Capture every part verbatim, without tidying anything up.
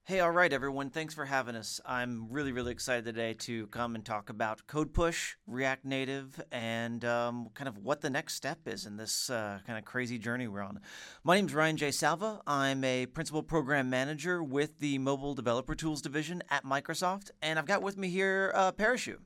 Hey, all right, everyone. Thanks for having us. I'm really, really excited today to come and talk about Code Push, React Native, and um, kind of what the next step is in this uh, kind of crazy journey we're on. My name is Ryan J. Salva. I'm a Principal Program Manager with the Mobile Developer Tools Division at Microsoft, and I've got with me here uh, Parachute.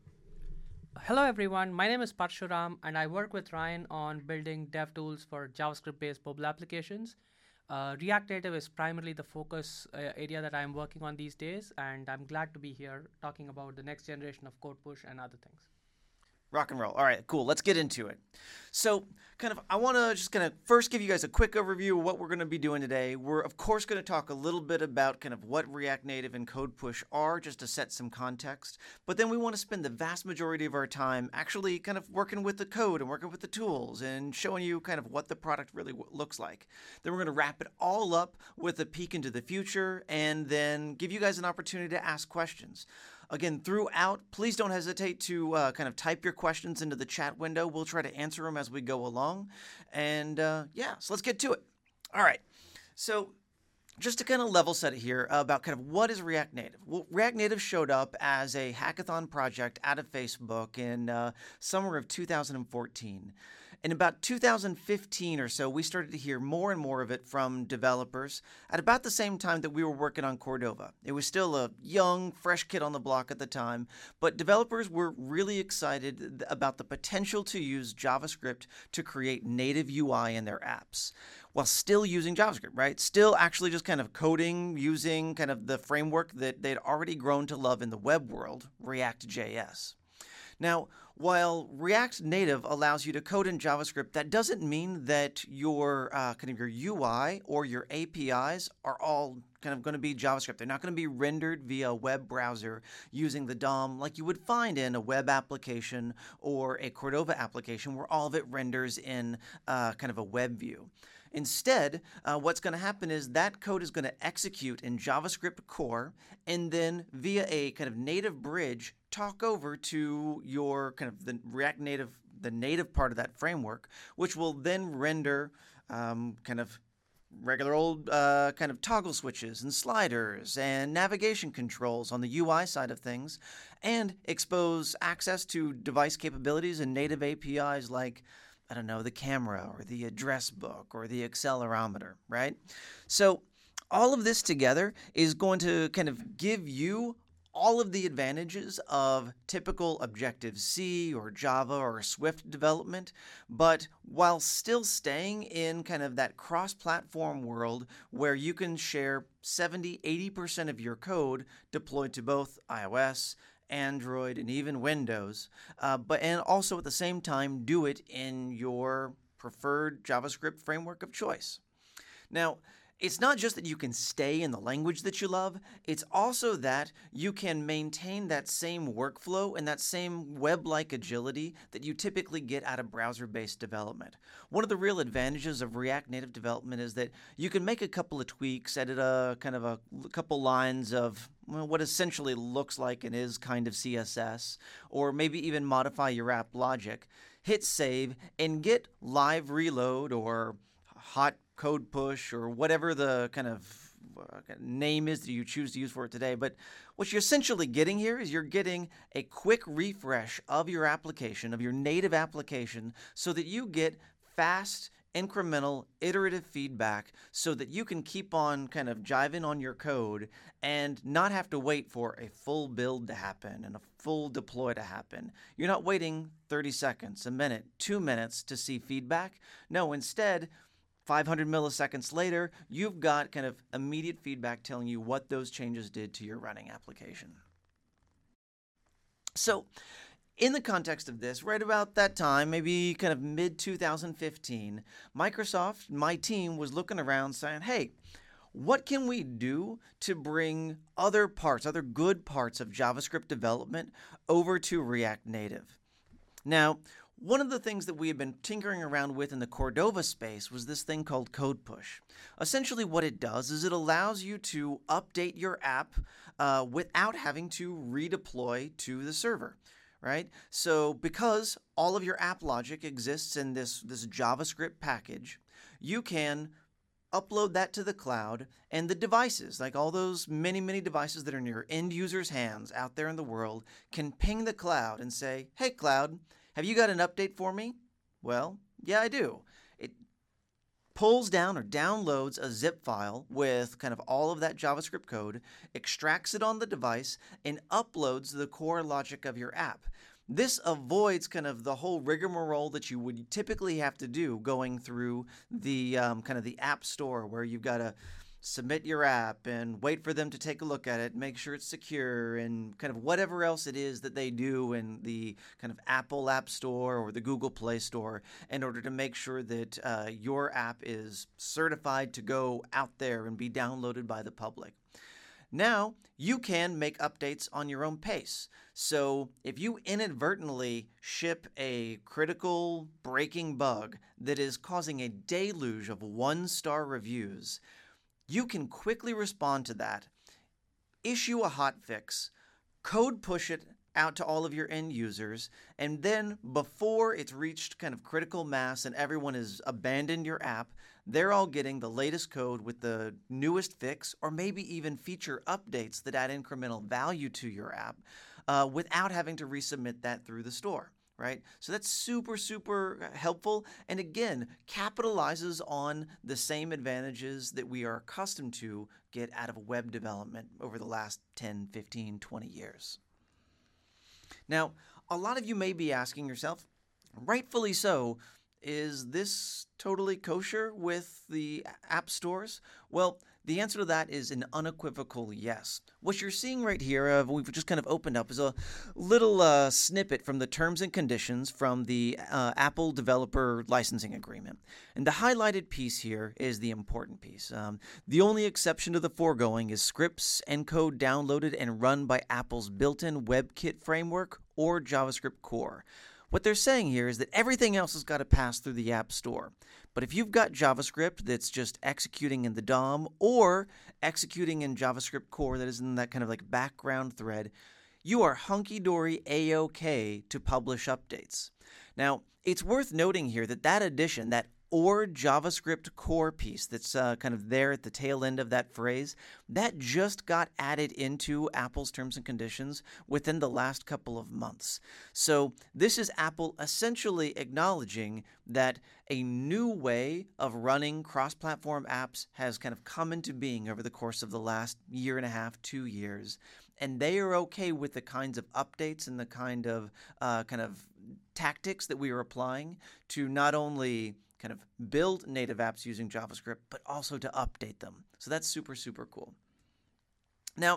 Hello everyone, my name is Parshuram and I work with Ryan on building dev tools for JavaScript-based mobile applications. Uh, React Native is primarily the focus uh, area that I'm working on these days, and I'm glad to be here talking about the next generation of Code Push and other things. Rock and roll. All right, cool. Let's get into it. So, kind of, I want to just kind of first give you guys a quick overview of what we're going to be doing today. We're, of course, going to talk a little bit about kind of what React Native and Code Push are, just to set some context. But then we want to spend the vast majority of our time actually kind of working with the code and working with the tools and showing you kind of what the product really w- looks like. Then we're going to wrap it all up with a peek into the future and then give you guys an opportunity to ask questions. Again, throughout, please don't hesitate to uh, kind of type your questions into the chat window. We'll try to answer them as we go along. And uh, yeah, so let's get to it. All right. So just to kind of level set it here about kind of what is React Native. Well, React Native showed up as a hackathon project out of Facebook in uh, summer of two thousand fourteen. In about two thousand fifteen or so, we started to hear more and more of it from developers at about the same time that we were working on Cordova. It was still a young, fresh kid on the block at the time, but developers were really excited about the potential to use JavaScript to create native U I in their apps while still using JavaScript, right? Still actually just kind of coding using kind of the framework that they'd already grown to love in the web world, React.js. Now, while React Native allows you to code in JavaScript, that doesn't mean that your uh, kind of your U I or your A P Is are all kind of going to be JavaScript. They're not going to be rendered via a web browser using the D O M like you would find in a web application or a Cordova application where all of it renders in uh, kind of a web view. Instead, uh, what's going to happen is that code is going to execute in JavaScript core and then via a kind of native bridge talk over to your kind of the React Native, the native part of that framework, which will then render um, kind of regular old uh, kind of toggle switches and sliders and navigation controls on the U I side of things and expose access to device capabilities and native A P Is like I don't know, the camera or the address book or the accelerometer, right? So all of this together is going to kind of give you all of the advantages of typical Objective-C or Java or Swift development, but while still staying in kind of that cross-platform world where you can share seventy, eighty percent of your code deployed to both iOS, Android, and even Windows, uh, but and also at the same time do it in your preferred JavaScript framework of choice. Now, it's not just that you can stay in the language that you love, it's also that you can maintain that same workflow and that same web-like agility that you typically get out of browser-based development. One of the real advantages of React Native development is that you can make a couple of tweaks, edit a kind of a couple lines of well, what essentially looks like and is kind of C S S, or maybe even modify your app logic, hit save, and get live reload or hot code push or whatever the kind of uh, name is that you choose to use for it today. But what you're essentially getting here is you're getting a quick refresh of your application, of your native application, so that you get fast, incremental, iterative feedback so that you can keep on kind of jiving on your code and not have to wait for a full build to happen and a full deploy to happen. You're not waiting thirty seconds, a minute, two minutes to see feedback. No, instead, five hundred milliseconds later, you've got kind of immediate feedback telling you what those changes did to your running application. So, in the context of this, right about that time, maybe kind of mid twenty fifteen, Microsoft, my team, was looking around saying, hey, what can we do to bring other parts, other good parts of JavaScript development over to React Native? Now, one of the things that we had been tinkering around with in the Cordova space was this thing called Code Push. Essentially what it does is it allows you to update your app uh, without having to redeploy to the server, right? So because all of your app logic exists in this, this JavaScript package, you can upload that to the cloud, and the devices, like all those many, many devices that are in your end users' hands out there in the world, can ping the cloud and say, hey, cloud, have you got an update for me? Well, yeah, I do. It pulls down or downloads a zip file with kind of all of that JavaScript code, extracts it on the device, and uploads the core logic of your app. This avoids kind of the whole rigmarole that you would typically have to do going through the um, kind of the app store, where you've got to submit your app and wait for them to take a look at it, make sure it's secure, and kind of whatever else it is that they do in the kind of Apple App Store or the Google Play Store in order to make sure that uh, your app is certified to go out there and be downloaded by the public. Now, you can make updates on your own pace. So if you inadvertently ship a critical breaking bug that is causing a deluge of one-star reviews, you can quickly respond to that, issue a hotfix, code push it out to all of your end users, and then before it's reached kind of critical mass and everyone has abandoned your app, they're all getting the latest code with the newest fix or maybe even feature updates that add incremental value to your app uh, without having to resubmit that through the store. Right? So that's super, super helpful. And again, capitalizes on the same advantages that we are accustomed to get out of web development over the last ten, fifteen, twenty years. Now, a lot of you may be asking yourself, rightfully so, is this totally kosher with the app stores? Well, the answer to that is an unequivocal yes. What you're seeing right here, uh, we've just kind of opened up, is a little uh, snippet from the terms and conditions from the uh, Apple Developer Licensing Agreement. And the highlighted piece here is the important piece. Um, the only exception to the foregoing is scripts and code downloaded and run by Apple's built-in WebKit framework or JavaScript core. What they're saying here is that everything else has got to pass through the App Store. But if you've got JavaScript that's just executing in the D O M or executing in JavaScript core that is in that kind of like background thread, you are hunky-dory A-OK to publish updates. Now, it's worth noting here that that addition, that or JavaScript core piece that's uh, kind of there at the tail end of that phrase, that just got added into Apple's terms and conditions within the last couple of months. So this is Apple essentially acknowledging that a new way of running cross-platform apps has kind of come into being over the course of the last year and a half, two years, and they are okay with the kinds of updates and the kind of uh, kind of tactics that we are applying to not only kind of build native apps using JavaScript, but also to update them. So that's super, super cool. Now,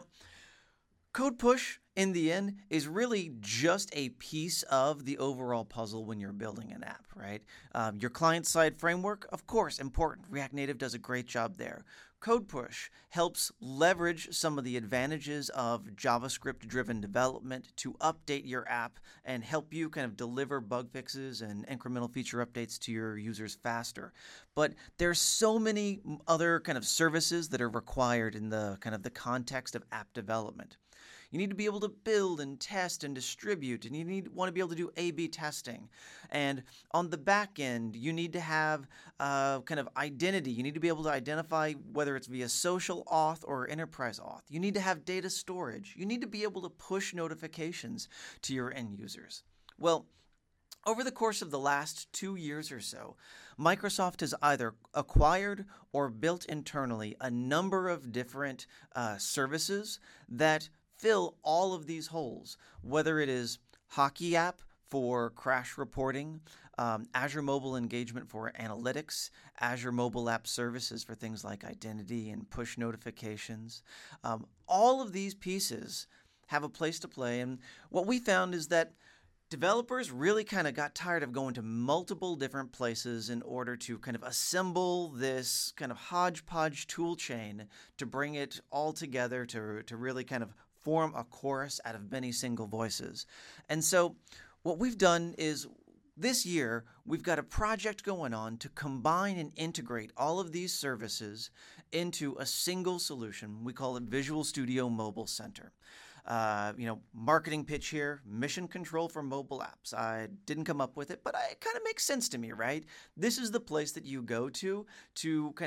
code push, in the end, is really just a piece of the overall puzzle when you're building an app, right? Um, your client-side framework, of course, important. React Native does a great job there. Code push helps leverage some of the advantages of JavaScript-driven development to update your app and help you kind of deliver bug fixes and incremental feature updates to your users faster. But there's so many other kind of services that are required in the kind of the context of app development. You need to be able to build and test and distribute, and you need want to be able to do A B testing. And on the back end, you need to have uh, kind of identity. You need to be able to identify whether it's via social auth or enterprise auth. You need to have data storage. You need to be able to push notifications to your end users. Well, over the course of the last two years or so, Microsoft has either acquired or built internally a number of different uh, services that fill all of these holes, whether it is Hockey app for crash reporting, um, Azure Mobile Engagement for analytics, Azure Mobile App Services for things like identity and push notifications. Um, all of these pieces have a place to play, and what we found is that developers really kind of got tired of going to multiple different places in order to kind of assemble this kind of hodgepodge tool chain to bring it all together to, to really kind of form a chorus out of many single voices. And so what we've done is this year we've got a project going on to combine and integrate all of these services into a single solution. We call it Visual Studio Mobile Center. Uh, you know, marketing pitch here, mission control for mobile apps. I didn't come up with it, but it kind of makes sense to me, right? This is the place that you go to to kind of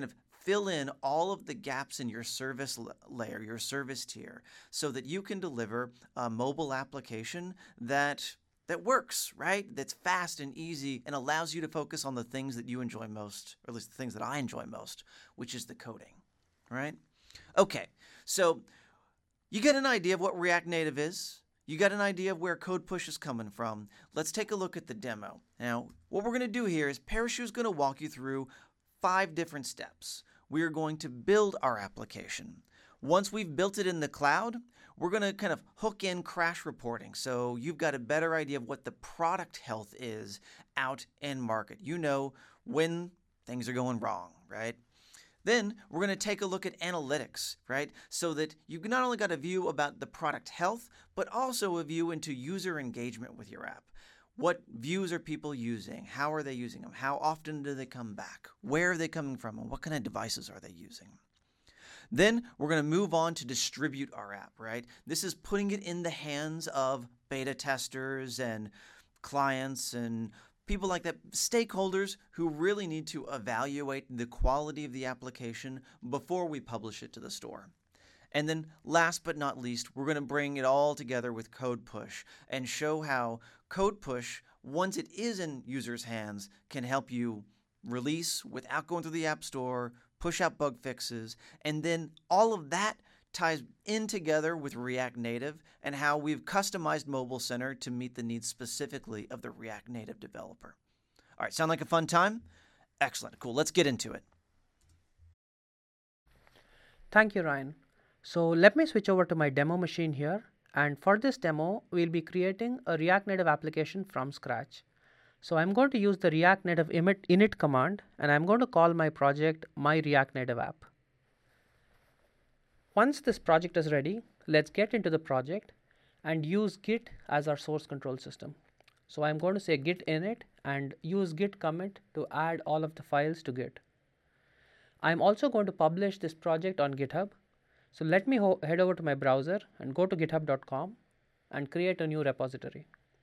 fill in all of the gaps in your service layer, your service tier, so that you can deliver a mobile application that that works, right? That's fast and easy and allows you to focus on the things that you enjoy most, or at least the things that I enjoy most, which is the coding, right? Okay, so you get an idea of what React Native is. You got an idea of where CodePush is coming from. Let's take a look at the demo. Now, what we're going to do here is Parachute's going to walk you through five different steps. We are going to build our application. Once we've built it in the cloud, we're going to kind of hook in crash reporting so you've got a better idea of what the product health is out in market. You know when things are going wrong, right? Then we're going to take a look at analytics, right? So that you've not only got a view about the product health, but also a view into user engagement with your app. What views are people using? How are they using them? How often do they come back? Where are they coming from? And what kind of devices are they using? Then we're going to move on to distribute our app, right? This is putting it in the hands of beta testers and clients and people like that, stakeholders who really need to evaluate the quality of the application before we publish it to the store. And then last but not least, we're going to bring it all together with CodePush and show how CodePush, once it is in users' hands, can help you release without going through the App Store, push out bug fixes, and then all of that ties in together with React Native and how we've customized Mobile Center to meet the needs specifically of the React Native developer. All right, sound like a fun time? Excellent, cool, let's get into it. Thank you, Ryan. So let me switch over to my demo machine here. And for this demo, we'll be creating a React Native application from scratch. So I'm going to use the React Native init command, and I'm going to call my project my React Native app. Once this project is ready, let's get into the project and use Git as our source control system. So I'm going to say git init and use git commit to add all of the files to Git. I'm also going to publish this project on GitHub. So let me head over to my browser and go to github dot com and create a new repository.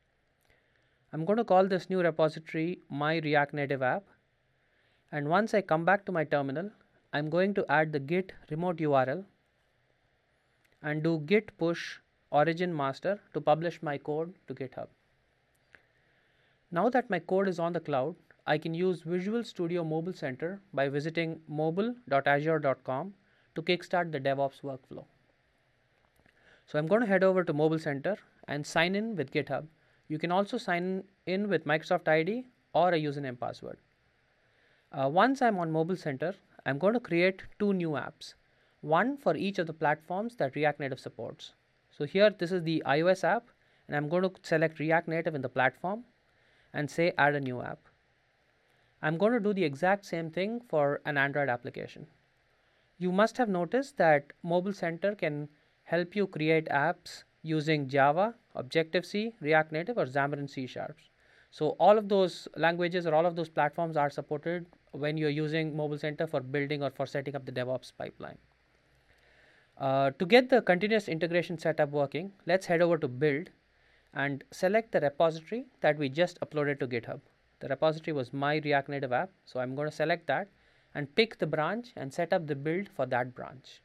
I'm going to call this new repository my React Native app. And once I come back to my terminal, I'm going to add the git remote U R L and do git push origin master to publish my code to GitHub. Now that my code is on the cloud, I can use Visual Studio Mobile Center by visiting mobile dot azure dot com to kickstart the DevOps workflow. So I'm going to head over to Mobile Center and sign in with GitHub. You can also sign in with Microsoft I D or a username password. Uh, once I'm on Mobile Center, I'm going to create two new apps, one for each of the platforms that React Native supports. So here, this is the iOS app, and I'm going to select React Native in the platform and say add a new app. I'm going to do the exact same thing for an Android application. You must have noticed that Mobile Center can help you create apps using Java, Objective-C, React Native, or Xamarin C Sharp. So all of those languages or all of those platforms are supported when you're using Mobile Center for building or for setting up the DevOps pipeline. Uh, to get the continuous integration setup working, let's head over to Build and select the repository that we just uploaded to GitHub. The repository was my React Native app, so I'm going to select that and pick the branch and set up the build for that branch.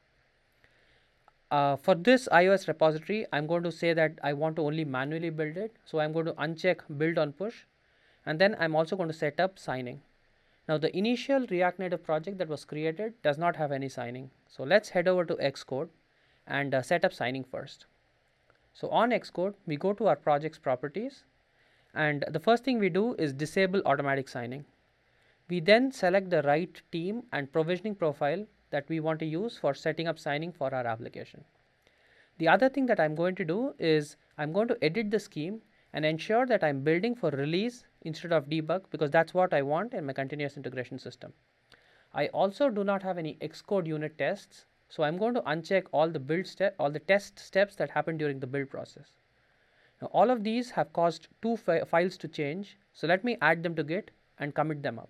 Uh, for this iOS repository, I'm going to say that I want to only manually build it. So I'm going to uncheck build on push. And then I'm also going to set up signing. Now the initial React Native project that was created does not have any signing. So let's head over to Xcode and uh, set up signing first. So on Xcode, we go to our project's properties. And the first thing we do is disable automatic signing. We then select the right team and provisioning profile that we want to use for setting up signing for our application. The other thing that I'm going to do is I'm going to edit the scheme and ensure that I'm building for release instead of debug, because that's what I want in my continuous integration system. I also do not have any Xcode unit tests, so I'm going to uncheck all the build step, all the test steps that happen during the build process. Now, all of these have caused two fi files to change, so let me add them to Git and commit them up.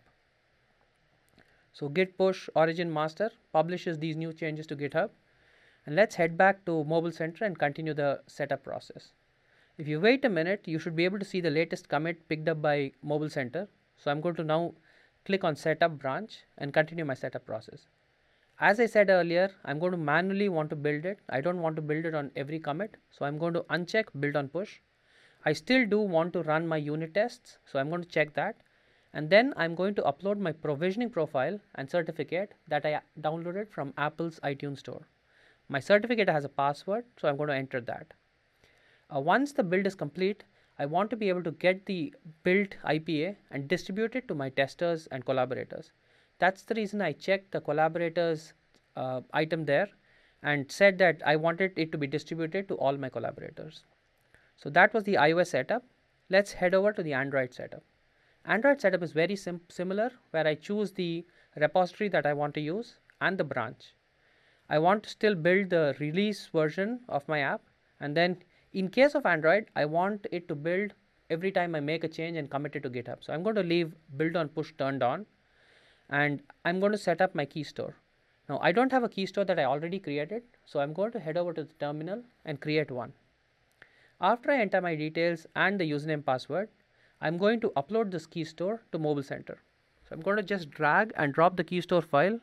So git push origin master publishes these new changes to GitHub. And let's head back to Mobile Center and continue the setup process. If you wait a minute, you should be able to see the latest commit picked up by Mobile Center. So I'm going to now click on setup branch and continue my setup process. as I said earlier, I'm going to manually want to build it. I don't want to build it on every commit. So I'm going to uncheck build on push. I still do want to run my unit tests. So I'm going to check that. And then I'm going to upload my provisioning profile and certificate that I downloaded from Apple's iTunes Store. My certificate has a password, so I'm going to enter that. Uh, once the build is complete, I want to be able to get the build I P A and distribute it to my testers and collaborators. That's the reason I checked the collaborators uh, item there and said that I wanted it to be distributed to all my collaborators. So that was the iOS setup. Let's head over to the Android setup. Android setup is very sim similar, where I choose the repository that I want to use and the branch. I want to still build the release version of my app, and then in case of Android, I want it to build every time I make a change and commit it to GitHub. So I'm going to leave build on push turned on, and I'm going to set up my key store. Now I don't have a key store that I already created, so I'm going to head over to the terminal and create one. After I enter my details and the username password, I'm going to upload this key store to Mobile Center. So I'm going to just drag and drop the key store file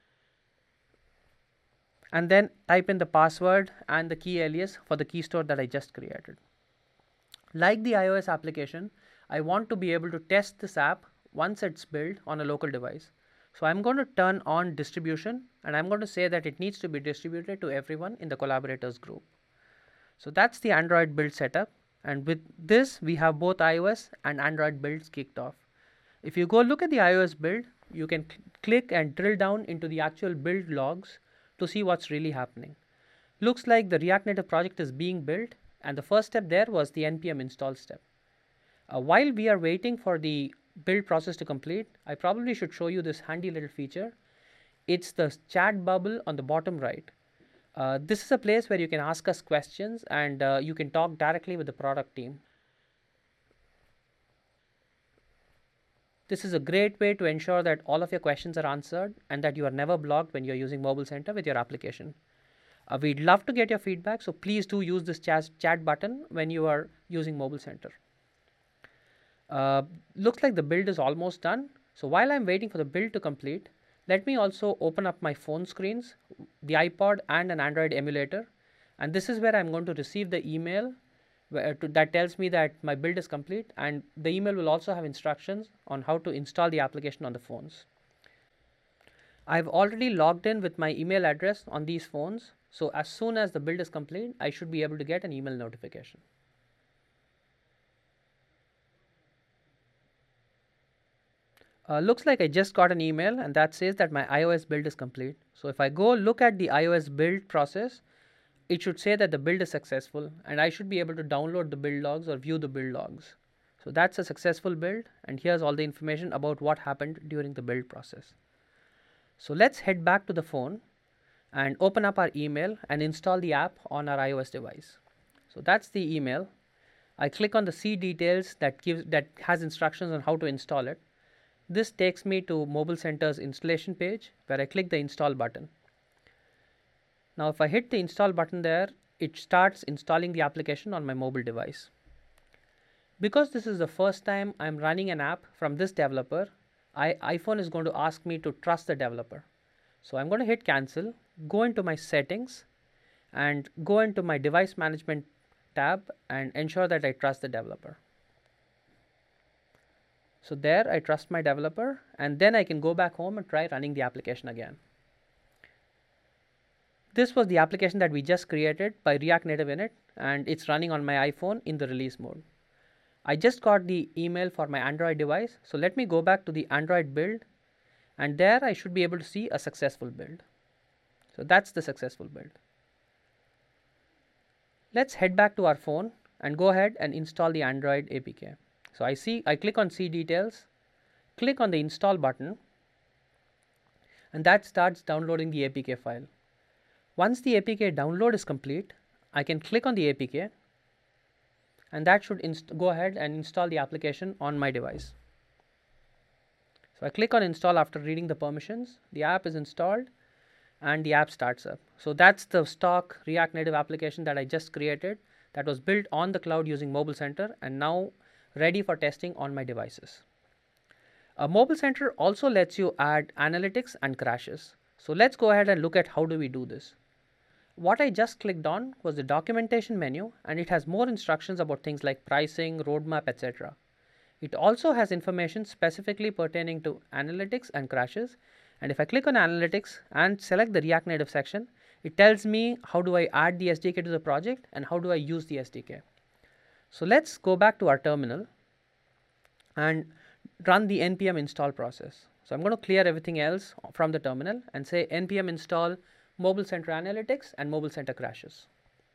and then type in the password and the key alias for the key store that I just created. Like the iOS application, I want to be able to test this app once it's built on a local device. So I'm going to turn on distribution, and I'm going to say that it needs to be distributed to everyone in the collaborators group. So that's the Android build setup. And with this, we have both iOS and Android builds kicked off. If you go look at the iOS build, you can cl click and drill down into the actual build logs to see what's really happening. Looks like the React Native project is being built, and the first step there was the npm install step. Uh, while we are waiting for the build process to complete, I probably should show you this handy little feature. It's the chat bubble on the bottom right. Uh, this is a place where you can ask us questions, and uh, you can talk directly with the product team. This is a great way to ensure that all of your questions are answered and that you are never blocked when you're using Mobile Center with your application. Uh, we'd love to get your feedback, so please do use this chat, chat button when you are using Mobile Center. Uh, looks like the build is almost done. So while I'm waiting for the build to complete, let me also open up my phone screens, the iPod and an Android emulator. And this is where I'm going to receive the email where to, that tells me that my build is complete, and the email will also have instructions on how to install the application on the phones. I've already logged in with my email address on these phones, so as soon as the build is complete, I should be able to get an email notification. Uh, looks like I just got an email, and that says that my iOS build is complete. So if I go look at the iOS build process, it should say that the build is successful, and I should be able to download the build logs or view the build logs. So that's a successful build, and here's all the information about what happened during the build process. So let's head back to the phone and open up our email and install the app on our iOS device. So that's the email. I click on the see details that gives that has instructions on how to install it. This takes me to Mobile Center's installation page, where I click the install button. Now if I hit the install button there, it starts installing the application on my mobile device. Because this is the first time I'm running an app from this developer, I, iPhone is going to ask me to trust the developer. So I'm going to hit cancel, go into my settings, and go into my device management tab and ensure that I trust the developer. So there I trust my developer, and then I can go back home and try running the application again. This was the application that we just created by React Native Init, and it's running on my iPhone in the release mode. I just got the email for my Android device, so let me go back to the Android build, and there I should be able to see a successful build. So that's the successful build. Let's head back to our phone and go ahead and install the Android A P K. So I see, I click on see details, click on the install button, and that starts downloading the A P K file. Once the A P K download is complete, I can click on the A P K, and that should go ahead and install the application on my device. So I click on install after reading the permissions, the app is installed, and the app starts up. So that's the stock React Native application that I just created that was built on the cloud using Mobile Center and now ready for testing on my devices. A Mobile Center also lets you add analytics and crashes. So let's go ahead and look at how do we do this. What I just clicked on was the documentation menu, and it has more instructions about things like pricing, roadmap, et cetera. It also has information specifically pertaining to analytics and crashes. And if I click on analytics and select the React Native section, it tells me how do I add the S D K to the project and how do I use the S D K. So let's go back to our terminal and run the npm install process. So I'm going to clear everything else from the terminal and say npm install Mobile Center Analytics and Mobile Center Crashes.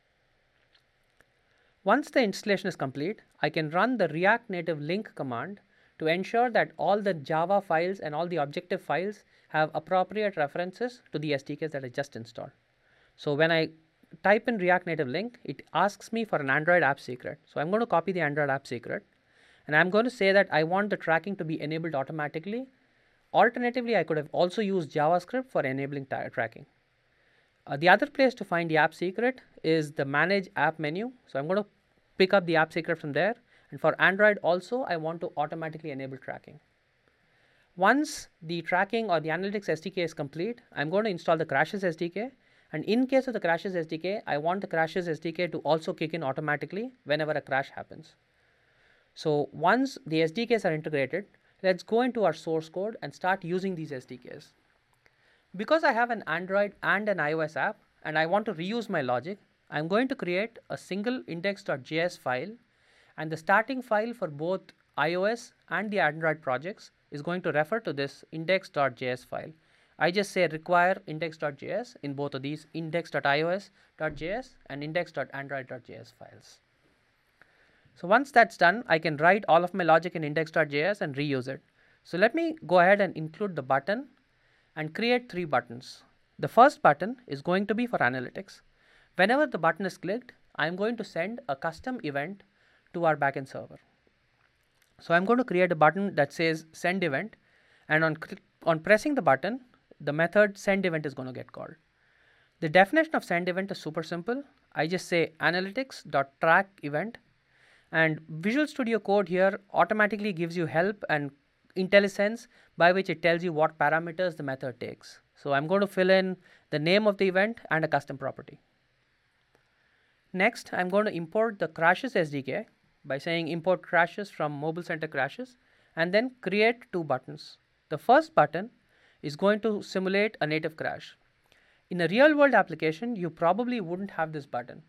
Once the installation is complete, I can run the React Native link command to ensure that all the Java files and all the objective files have appropriate references to the S D Ks that I just installed. So when I type in React Native link, it asks me for an Android app secret. So I'm going to copy the Android app secret, and I'm going to say that I want the tracking to be enabled automatically. Alternatively, I could have also used JavaScript for enabling tracking. Uh, the other place to find the app secret is the Manage App menu. So I'm going to pick up the app secret from there. And for Android also, I want to automatically enable tracking. Once the tracking or the analytics S D K is complete, I'm going to install the Crashes S D K. And in case of the Crashes S D K, I want the Crashes S D K to also kick in automatically whenever a crash happens. So once the S D Ks are integrated, let's go into our source code and start using these S D Ks. Because I have an Android and an iOS app and I want to reuse my logic, I'm going to create a single index.js file, and the starting file for both iOS and the Android projects is going to refer to this index.js file. I just say require index.js in both of these index.ios.js and index.android.js files. So once that's done, I can write all of my logic in index.js and reuse it. So let me go ahead and include the button and create three buttons. The first button is going to be for analytics. Whenever the button is clicked, I'm going to send a custom event to our backend server. So I'm going to create a button that says send event, and on, on pressing the button, the method send event is going to get called. The definition of send event is super simple. I just say analytics.track event, and Visual Studio Code here automatically gives you help and IntelliSense by which it tells you what parameters the method takes. So I'm going to fill in the name of the event and a custom property. Next, I'm going to import the Crashes S D K by saying import Crashes from Mobile Center Crashes, and then create two buttons. The first button is going to simulate a native crash. In a real world application, you probably wouldn't have this button.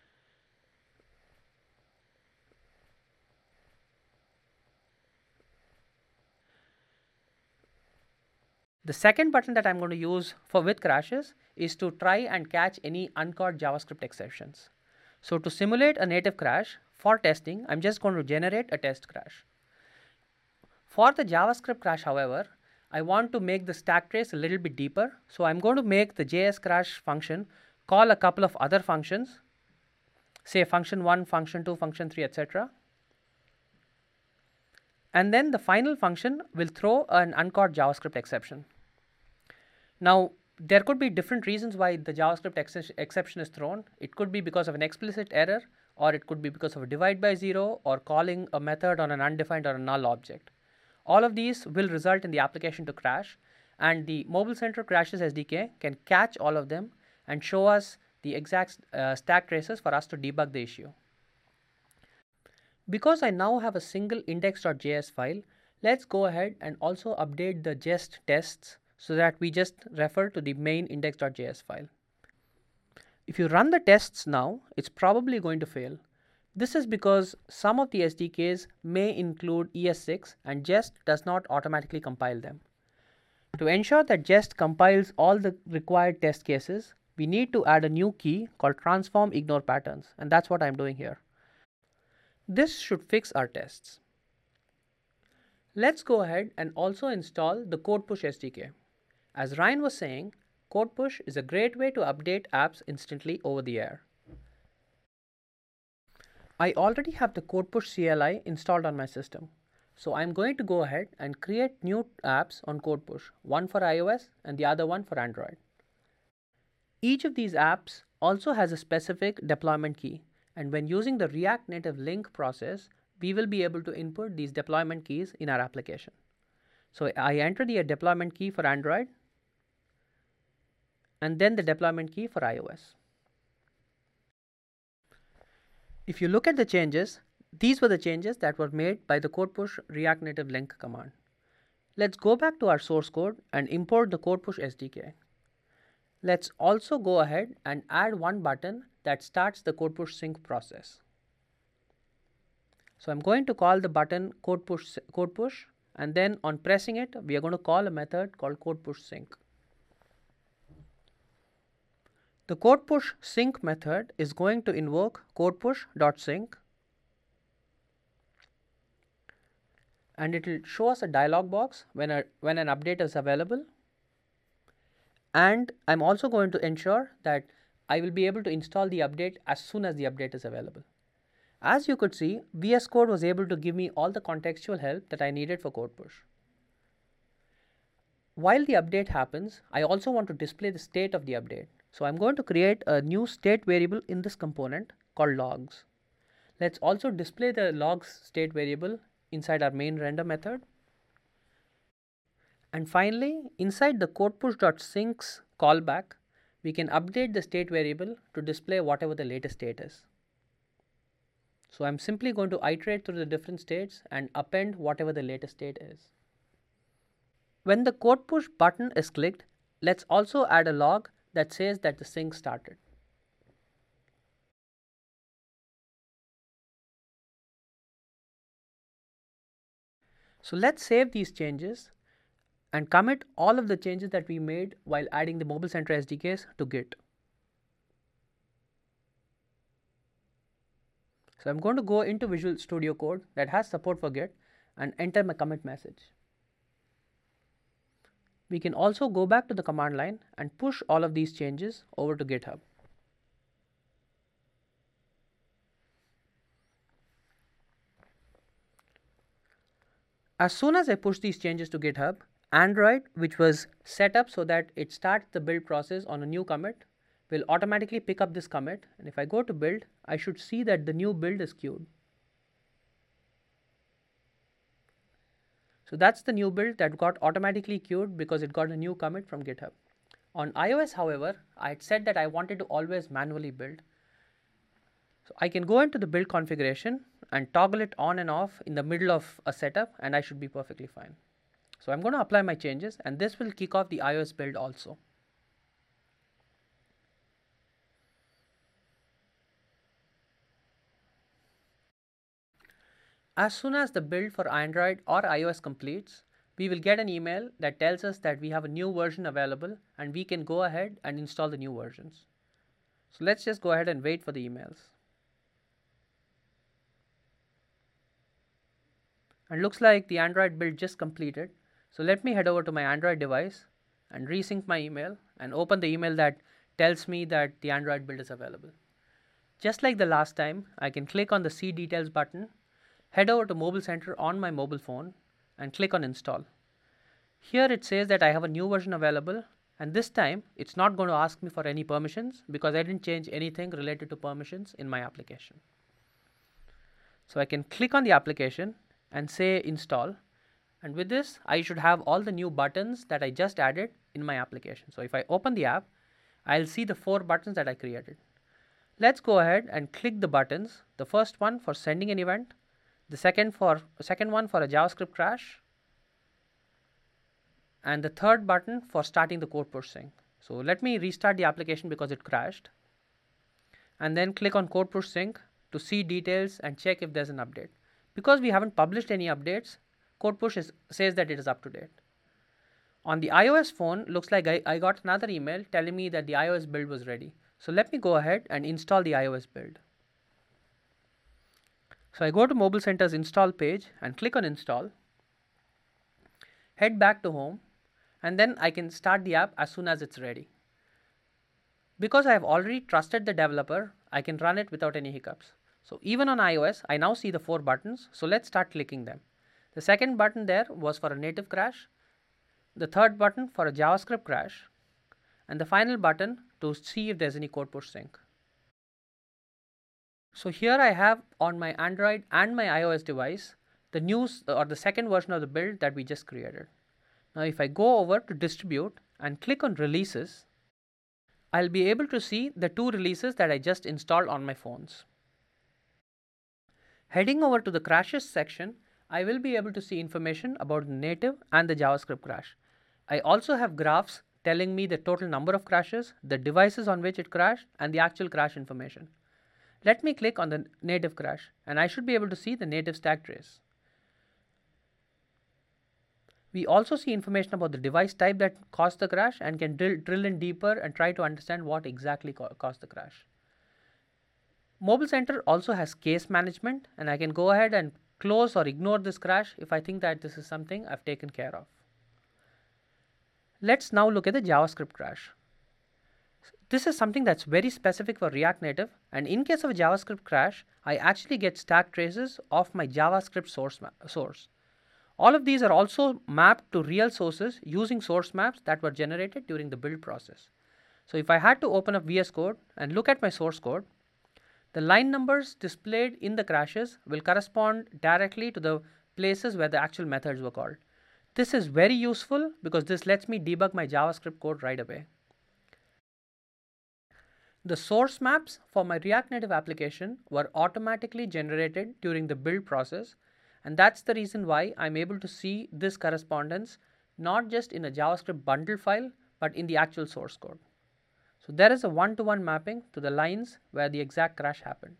The second button that I'm going to use for with crashes is to try and catch any uncaught JavaScript exceptions. So to simulate a native crash for testing, I'm just going to generate a test crash. For the JavaScript crash, however, I want to make the stack trace a little bit deeper. So I'm going to make the J S crash function call a couple of other functions, say function one, function two, function three, et cetera. And then the final function will throw an uncaught JavaScript exception. Now, there could be different reasons why the JavaScript ex exception is thrown. It could be because of an explicit error, or it could be because of a divide by zero, or calling a method on an undefined or a null object. All of these will result in the application to crash, and the Mobile Center Crashes S D K can catch all of them and show us the exact uh, stack traces for us to debug the issue. Because I now have a single index.js file, let's go ahead and also update the jest tests so that we just refer to the main index.js file. If you run the tests now, it's probably going to fail. This is because some of the S D Ks may include E S six and Jest does not automatically compile them. To ensure that Jest compiles all the required test cases, we need to add a new key called transform ignore patterns, and that's what I'm doing here. This should fix our tests. Let's go ahead and also install the CodePush S D K. As Ryan was saying, CodePush is a great way to update apps instantly over the air. I already have the CodePush C L I installed on my system. So I'm going to go ahead and create new apps on CodePush, one for iOS and the other one for Android. Each of these apps also has a specific deployment key, and when using the React Native link process, we will be able to input these deployment keys in our application. So I enter the deployment key for Android, and then the deployment key for iOS. If you look at the changes, these were the changes that were made by the CodePush React Native link command. Let's go back to our source code and import the CodePush S D K. Let's also go ahead and add one button that starts the CodePush sync process. So I'm going to call the button CodePush, CodePush, and then on pressing it, we are going to call a method called CodePush sync. The CodePush sync method is going to invoke CodePush.sync, and it will show us a dialog box when, a, when an update is available. And I'm also going to ensure that I will be able to install the update as soon as the update is available. As you could see, V S Code was able to give me all the contextual help that I needed for CodePush. While the update happens, I also want to display the state of the update. So I'm going to create a new state variable in this component called logs. Let's also display the logs state variable inside our main render method. And finally, inside the CodePush.sync's callback, we can update the state variable to display whatever the latest state is. So I'm simply going to iterate through the different states and append whatever the latest state is. When the CodePush button is clicked, let's also add a log that says that the sync started. So let's save these changes and commit all of the changes that we made while adding the Mobile Center S D Ks to Git. So I'm going to go into Visual Studio Code that has support for Git and enter my commit message. We can also go back to the command line and push all of these changes over to GitHub. As soon as I push these changes to GitHub, Android, which was set up so that it starts the build process on a new commit, will automatically pick up this commit, and if I go to build, I should see that the new build is queued. So that's the new build that got automatically queued because it got a new commit from GitHub. On iOS, however, I had said that I wanted to always manually build. So I can go into the build configuration and toggle it on and off in the middle of a setup, and I should be perfectly fine. So I'm going to apply my changes, and this will kick off the iOS build also. As soon as the build for Android or iOS completes, we will get an email that tells us that we have a new version available and we can go ahead and install the new versions. So let's just go ahead and wait for the emails. And looks like the Android build just completed. So let me head over to my Android device and resync my email and open the email that tells me that the Android build is available. Just like the last time, I can click on the See Details button, head over to Mobile Center on my mobile phone and click on Install. Here it says that I have a new version available, and this time it's not going to ask me for any permissions because I didn't change anything related to permissions in my application. So I can click on the application and say Install, and with this I should have all the new buttons that I just added in my application. So if I open the app, I'll see the four buttons that I created. Let's go ahead and click the buttons. The first one for sending an event, the second for second one for a JavaScript crash, and the third button for starting the CodePush sync. So let me restart the application because it crashed, and then click on CodePush sync to see details and check if there's an update. Because we haven't published any updates, CodePush is, says that it is up to date. On the iOS phone, looks like I, I got another email telling me that the iOS build was ready. So let me go ahead and install the iOS build. So I go to Mobile Center's install page and click on install, head back to home, and then I can start the app as soon as it's ready. Because I have already trusted the developer, I can run it without any hiccups. So even on iOS, I now see the four buttons, so let's start clicking them. The second button there was for a native crash, the third button for a JavaScript crash, and the final button to see if there's any CodePush sync. So here I have on my Android and my iOS device the news or the second version of the build that we just created. Now if I go over to distribute and click on releases, I'll be able to see the two releases that I just installed on my phones. Heading over to the crashes section, I will be able to see information about the native and the JavaScript crash. I also have graphs telling me the total number of crashes, the devices on which it crashed, and the actual crash information. Let me click on the native crash, and I should be able to see the native stack trace. We also see information about the device type that caused the crash and can drill, drill in deeper and try to understand what exactly ca caused the crash. Mobile Center also has case management, and I can go ahead and close or ignore this crash if I think that this is something I've taken care of. Let's now look at the JavaScript crash. This is something that's very specific for React Native, and in case of a JavaScript crash, I actually get stack traces of my JavaScript source. source. All of these are also mapped to real sources using source maps that were generated during the build process. So if I had to open up V S Code and look at my source code, the line numbers displayed in the crashes will correspond directly to the places where the actual methods were called. This is very useful because this lets me debug my JavaScript code right away. The source maps for my React Native application were automatically generated during the build process, and that's the reason why I'm able to see this correspondence not just in a JavaScript bundle file, but in the actual source code. So there is a one-to-one mapping to the lines where the exact crash happened.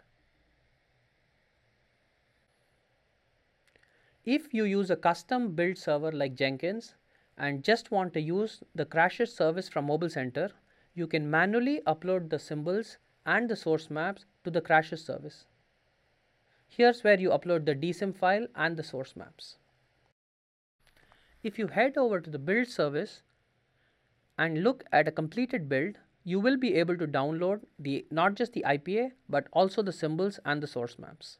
If you use a custom build server like Jenkins and just want to use the crashes service from Mobile Center, you can manually upload the symbols and the source maps to the crashes service. Here's where you upload the D S I M file and the source maps. If you head over to the build service and look at a completed build, you will be able to download the not just the I P A but also the symbols and the source maps.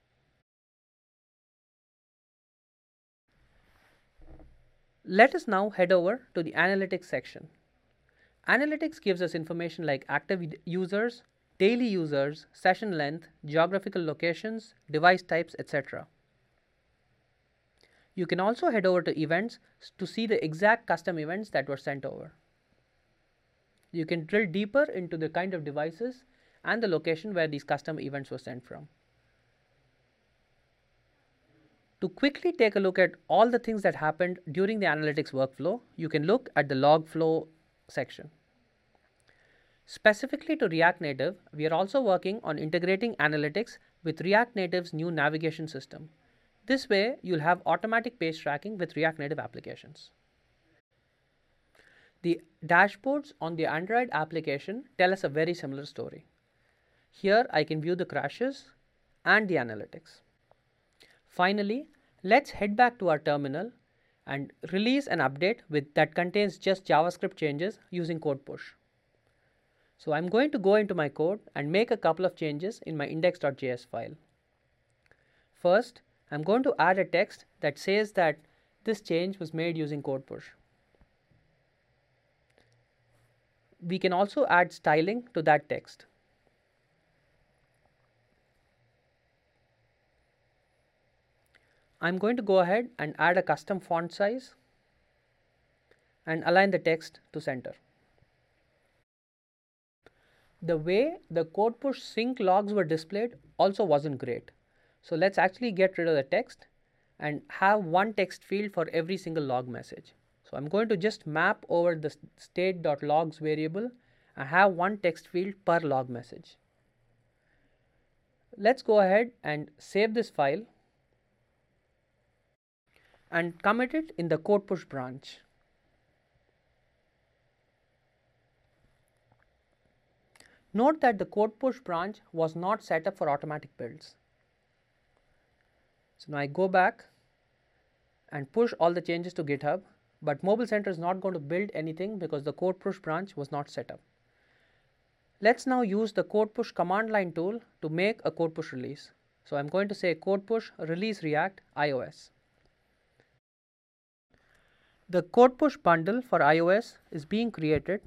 Let us now head over to the analytics section. Analytics gives us information like active users, daily users, session length, geographical locations, device types, et cetera. You can also head over to events to see the exact custom events that were sent over. You can drill deeper into the kind of devices and the location where these custom events were sent from. To quickly take a look at all the things that happened during the analytics workflow, you can look at the log flow section. Specifically to React Native, we are also working on integrating analytics with React Native's new navigation system. This way, you'll have automatic page tracking with React Native applications. The dashboards on the Android application tell us a very similar story. Here, I can view the crashes and the analytics. Finally, let's head back to our terminal and release an update with that contains just JavaScript changes using code push. So I'm going to go into my code and make a couple of changes in my index.js file. First, I'm going to add a text that says that this change was made using code push. We can also add styling to that text. I'm going to go ahead and add a custom font size and align the text to center. The way the code push sync logs were displayed also wasn't great. So let's actually get rid of the text and have one text field for every single log message. So I'm going to just map over the state.logs variable and have one text field per log message. Let's go ahead and save this file and commit it in the code push branch. Note that the code push branch was not set up for automatic builds. So now I go back and push all the changes to GitHub, but Mobile Center is not going to build anything because the code push branch was not set up. Let's now use the code push command line tool to make a code push release. So I'm going to say code push release React iOS. The code push bundle for iOS is being created,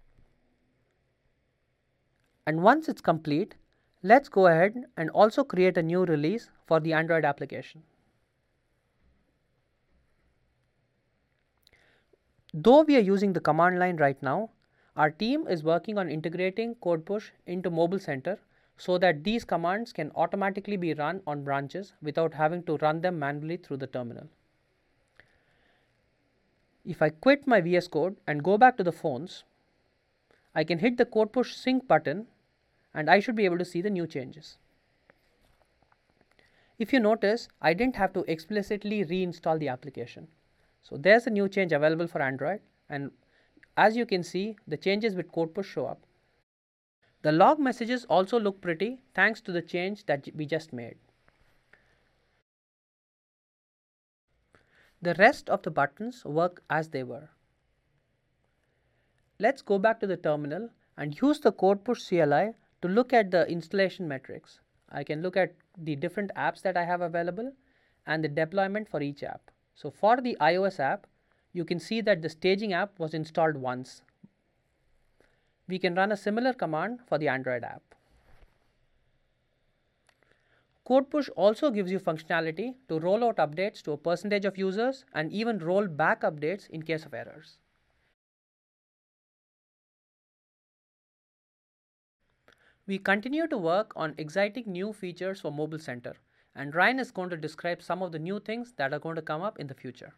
and once it's complete, let's go ahead and also create a new release for the Android application. Though we are using the command line right now, Our team is working on integrating CodePush into Mobile Center so that these commands can automatically be run on branches without having to run them manually through the terminal. If I quit my V S Code and go back to the phones, I can hit the CodePush sync button and I should be able to see the new changes. If you notice, I didn't have to explicitly reinstall the application. So there's a new change available for Android, and as you can see, the changes with CodePush show up. The log messages also look pretty thanks to the change that we just made. The rest of the buttons work as they were. Let's go back to the terminal and use the CodePush C L I to look at the installation metrics. I can look at the different apps that I have available and the deployment for each app. So for the iOS app, you can see that the staging app was installed once. We can run a similar command for the Android app. CodePush also gives you functionality to roll out updates to a percentage of users and even roll back updates in case of errors. We continue to work on exciting new features for Mobile Center, and Ryan is going to describe some of the new things that are going to come up in the future.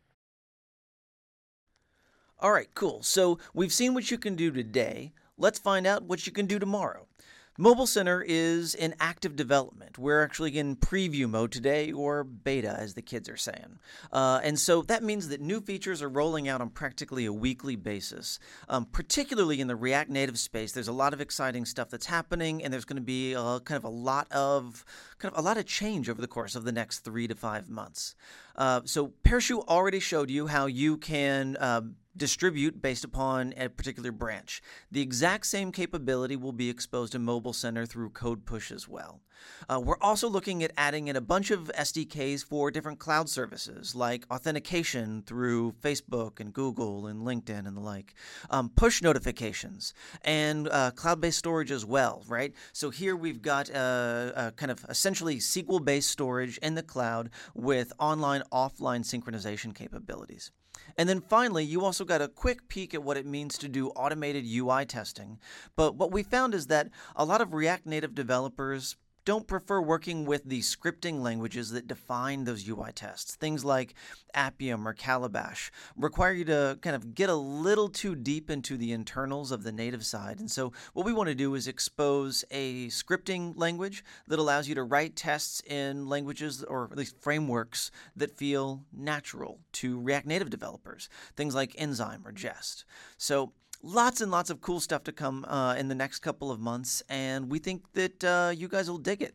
All right, cool. So we've seen what you can do today. Let's find out what you can do tomorrow. Mobile Center is in active development. We're actually in preview mode today, or beta, as the kids are saying. Uh, and so that means that new features are rolling out on practically a weekly basis. Um, particularly in the React Native space, there's a lot of exciting stuff that's happening, and there's going to be a, kind of a lot of kind of a lot of change over the course of the next three to five months. Uh, so Parachute already showed you how you can uh, distribute based upon a particular branch. The exact same capability will be exposed in Mobile Center through CodePush as well. Uh, we're also looking at adding in a bunch of S D Ks for different cloud services like authentication through Facebook and Google and LinkedIn and the like, um, push notifications, and uh, cloud-based storage as well, right? So here we've got a, a kind of essentially S Q L-based storage in the cloud with online-offline synchronization capabilities. And then finally, you also got a quick peek at what it means to do automated U I testing. But what we found is that a lot of React Native developers don't prefer working with the scripting languages that define those U I tests. Things like Appium or Calabash require you to kind of get a little too deep into the internals of the native side. And so what we want to do is expose a scripting language that allows you to write tests in languages, or at least frameworks, that feel natural to React Native developers. Things like Enzyme or Jest. So lots and lots of cool stuff to come uh, in the next couple of months, and we think that uh, you guys will dig it.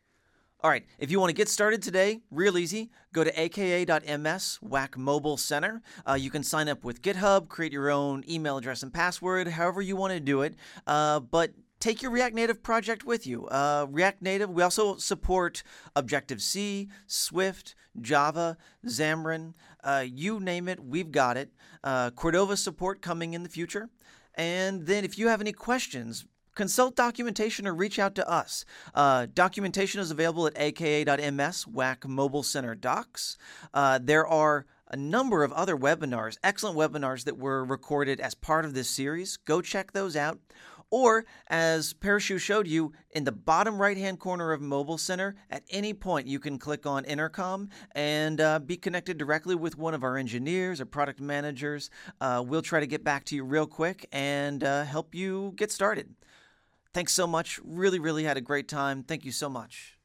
All right, if you want to get started today, real easy, go to aka.ms whack mobile center. Uh, you can sign up with GitHub, create your own email address and password, however you want to do it, uh, but take your React Native project with you. Uh, React Native, we also support Objective-C, Swift, Java, Xamarin, uh, you name it, we've got it. Uh, Cordova support coming in the future. And then if you have any questions, consult documentation or reach out to us. Uh, documentation is available at aka.ms whack mobile center docs. Uh, there are a number of other webinars, excellent webinars that were recorded as part of this series. Go check those out. Or, as Parachute showed you, in the bottom right-hand corner of Mobile Center, at any point you can click on Intercom and uh, be connected directly with one of our engineers or product managers. Uh, we'll try to get back to you real quick and uh, help you get started. Thanks so much. Really, really had a great time. Thank you so much.